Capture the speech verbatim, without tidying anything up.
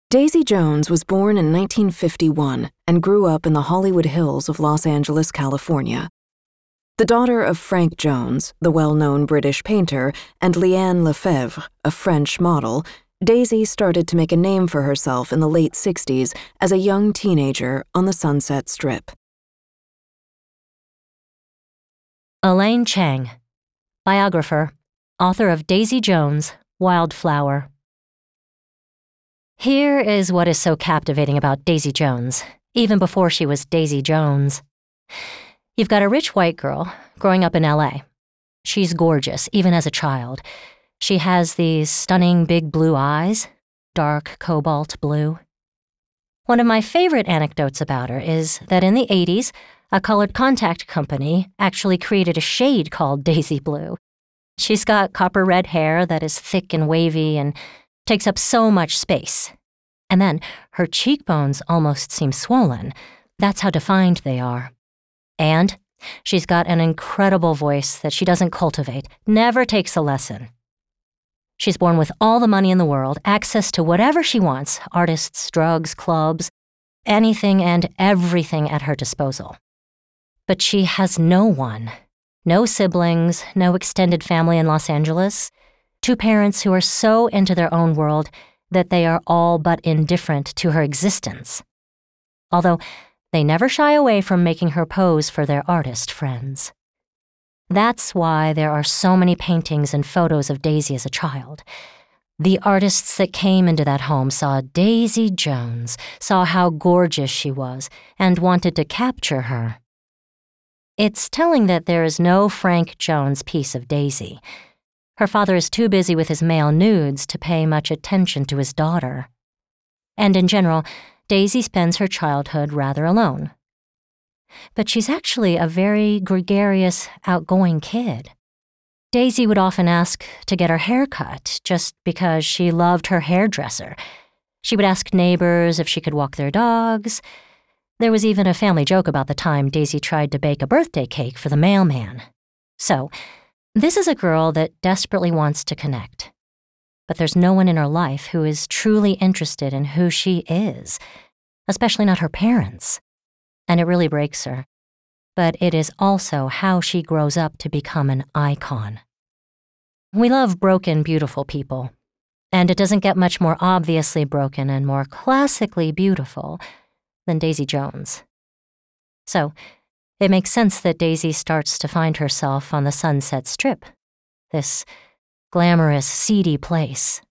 Daisy Jones was born in nineteen fifty-one and grew up in the Hollywood Hills of Los Angeles, California. The daughter of Frank Jones, the well-known British painter, and Liane Lefebvre, a French model, Daisy started to make a name for herself in the late sixties as a young teenager on the Sunset Strip. Elaine Chang, biographer, author of Daisy Jones, Wildflower. Here is what is so captivating about Daisy Jones, even before she was Daisy Jones. You've got a rich white girl growing up in L A. She's gorgeous, even as a child. She has these stunning big blue eyes, dark cobalt blue. One of my favorite anecdotes about her is that in the eighties, a colored contact company actually created a shade called Daisy Blue. She's got copper red hair that is thick and wavy and takes up so much space. And then her cheekbones almost seem swollen. That's how defined they are. And she's got an incredible voice that she doesn't cultivate, never takes a lesson. She's born with all the money in the world, access to whatever she wants, artists, drugs, clubs, anything and everything at her disposal. But she has no one, no siblings, no extended family in Los Angeles, two parents who are so into their own world that they are all but indifferent to her existence. Although they never shy away from making her pose for their artist friends. That's why there are so many paintings and photos of Daisy as a child. The artists that came into that home saw Daisy Jones, saw how gorgeous she was, and wanted to capture her. It's telling that there is no Frank Jones piece of Daisy. Her father is too busy with his male nudes to pay much attention to his daughter. And in general, Daisy spends her childhood rather alone. But she's actually a very gregarious, outgoing kid. Daisy would often ask to get her hair cut just because she loved her hairdresser. She would ask neighbors if she could walk their dogs. There was even a family joke about the time Daisy tried to bake a birthday cake for the mailman. So, this is a girl that desperately wants to connect. But there's no one in her life who is truly interested in who she is, especially not her parents. And it really breaks her. But it is also how she grows up to become an icon. We love broken, beautiful people. And it doesn't get much more obviously broken and more classically beautiful than Daisy Jones. So, it makes sense that Daisy starts to find herself on the Sunset Strip, this glamorous, seedy place.